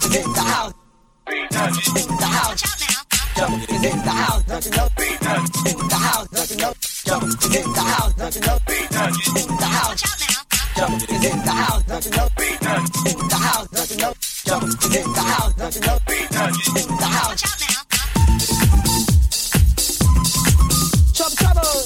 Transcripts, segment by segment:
in the house. In the house. Trouble is in the house. Don't you know? In the house. Don't you know? Trouble is in the house. Don't you know? In the house. Trouble is in the house. Don't you know? In the house. Don't you know? Trouble is in the house. Don't you know? In the house. Trouble.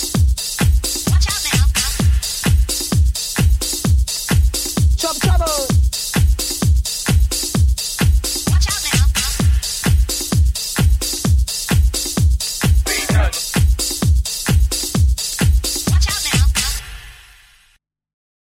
Trouble.